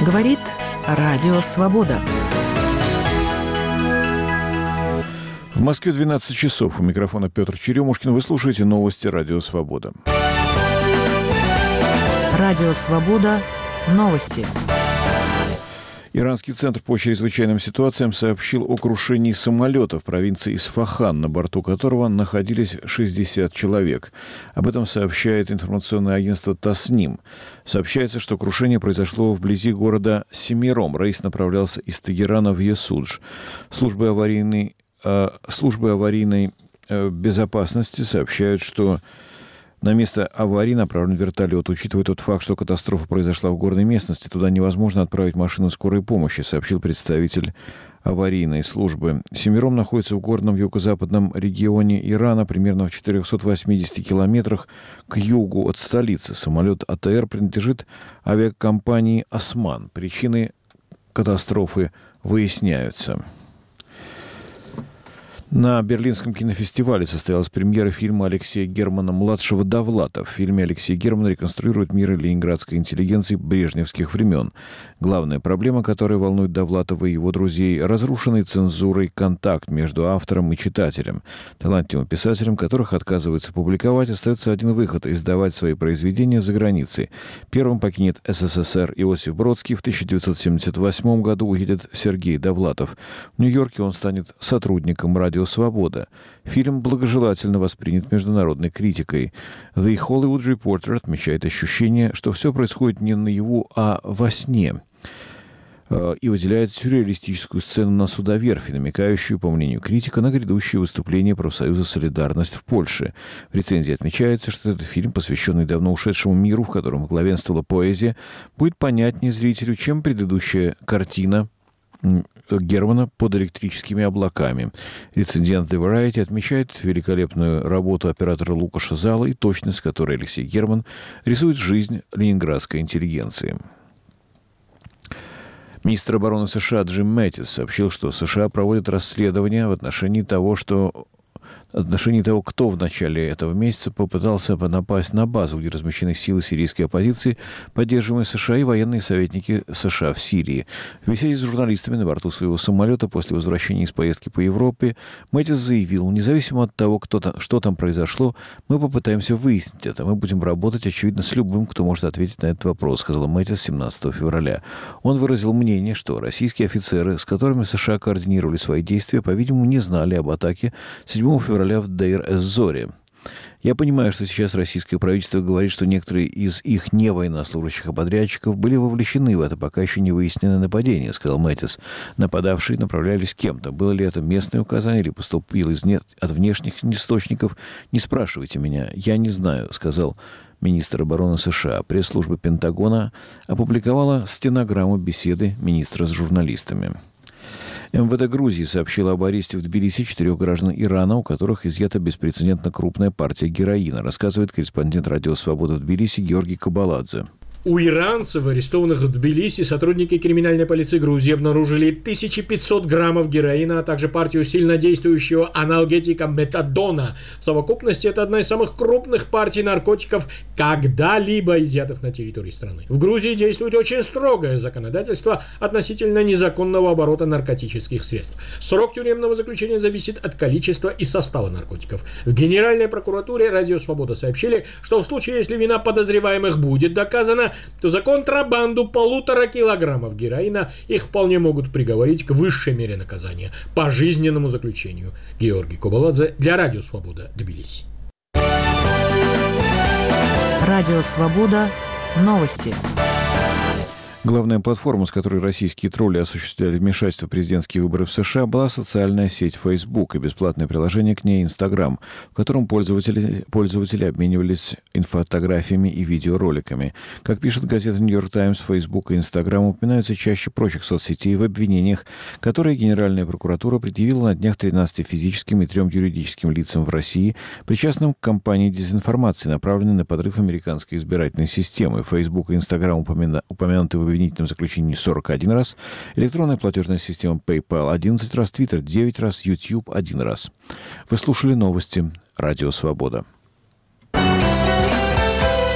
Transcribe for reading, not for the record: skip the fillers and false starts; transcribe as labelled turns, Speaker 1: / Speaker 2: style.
Speaker 1: Говорит Радио Свобода.
Speaker 2: В Москве 12 часов. У микрофона Петр Черемушкин. Вы слушаете новости Радио Свобода.
Speaker 1: Радио Свобода. Новости.
Speaker 2: Иранский центр по чрезвычайным ситуациям сообщил о крушении самолета в провинции Исфахан, на борту которого находились 60 человек. Об этом сообщает информационное агентство ТАСНИМ. Сообщается, что крушение произошло вблизи города Семиром. Рейс направлялся из Тегерана в Ясудж. Службы аварийной безопасности сообщают, что на место аварии направлен вертолет. Учитывая тот факт, что катастрофа произошла в горной местности, туда невозможно отправить машину скорой помощи, сообщил представитель аварийной службы. Семиром находится в горном юго-западном регионе Ирана, примерно в 480 километрах к югу от столицы. Самолет АТР принадлежит авиакомпании «Осман». Причины катастрофы выясняются. На Берлинском кинофестивале состоялась премьера фильма Алексея Германа-младшего «Довлатов». В фильме Алексей Герман реконструирует мир ленинградской интеллигенции брежневских времен. Главная проблема, которая волнует Довлатова и его друзей – разрушенный цензурой контакт между автором и читателем. Талантливым писателям, которых отказываются публиковать, остается один выход – издавать свои произведения за границей. Первым покинет СССР Иосиф Бродский. В 1978 году уедет Сергей Довлатов. В Нью-Йорке он станет сотрудником «Радио Свобода». Фильм благожелательно воспринят международной критикой. The Hollywood Reporter отмечает ощущение, что все происходит не наяву, а во сне, и выделяет сюрреалистическую сцену на Судоверфи, намекающую, по мнению критика, на грядущее выступление профсоюза «Солидарность» в Польше. В рецензии отмечается, что этот фильм, посвященный давно ушедшему миру, в котором главенствовала поэзия, будет понятнее зрителю, чем предыдущая картина Германа «Под электрическими облаками». Рецензент The Variety отмечает великолепную работу оператора Лукаша Зала и точность, с которой Алексей Герман рисует жизнь ленинградской интеллигенции. Министр обороны США Джим Мэттис сообщил, что США проводят расследование в отношении того, кто в начале этого месяца попытался напасть на базу, где размещены силы сирийской оппозиции, поддерживаемые США, и военные советники США в Сирии. В беседе с журналистами на борту своего самолета после возвращения из поездки по Европе Мэттис заявил: независимо от того, что там произошло, мы попытаемся выяснить это. Мы будем работать, очевидно, с любым, кто может ответить на этот вопрос, сказал Мэттис 17 февраля. Он выразил мнение, что российские офицеры, с которыми США координировали свои действия, по-видимому, не знали об атаке 7 февраля в Дейр-эз-Зоре. Я понимаю, что сейчас российское правительство говорит, что некоторые из их не военнослужащих и подрядчиков были вовлечены в это пока еще не выясненное нападение, сказал Мэттис. Нападавшие направлялись кем-то. Было ли это местное указание или поступило от внешних источников? Не спрашивайте меня. Я не знаю, сказал министр обороны США. Пресс-служба Пентагона опубликовала стенограмму беседы министра с журналистами. МВД Грузии сообщила об аресте в Тбилиси 4 граждан Ирана, у которых изъята беспрецедентно крупная партия героина, рассказывает корреспондент Радио Свобода в Тбилиси Георгий Кабаладзе.
Speaker 3: У иранцев, арестованных в Тбилиси, сотрудники криминальной полиции Грузии обнаружили 1500 граммов героина, а также партию сильнодействующего аналгетика метадона. В совокупности это одна из самых крупных партий наркотиков, когда-либо изъятых на территории страны. В Грузии действует очень строгое законодательство относительно незаконного оборота наркотических средств. Срок тюремного заключения зависит от количества и состава наркотиков. В Генеральной прокуратуре Радио Свобода сообщили, что в случае, если вина подозреваемых будет доказана, то за контрабанду 1,5 килограммов героина их вполне могут приговорить к высшей мере наказания – пожизненному заключению. Георгий Кабаладзе для Радио Свобода, Тбилиси.
Speaker 1: Радио Свобода. Новости.
Speaker 2: Главная платформа, с которой российские тролли осуществляли вмешательство в президентские выборы в США, была социальная сеть Facebook и бесплатное приложение к ней Instagram, в котором пользователи обменивались фотографиями и видеороликами. Как пишет газета New York Times, Facebook и Instagram упоминаются чаще прочих соцсетей в обвинениях, которые Генеральная прокуратура предъявила на днях 13 физическим и 3 юридическим лицам в России, причастным к кампании дезинформации, направленной на подрыв американской избирательной системы. Facebook и Instagram упомянуты в обвинительном заключении 41 раз, электронная платежная система PayPal 11 раз, Twitter 9 раз, YouTube 1 раз. Вы слушали новости Радио Свобода.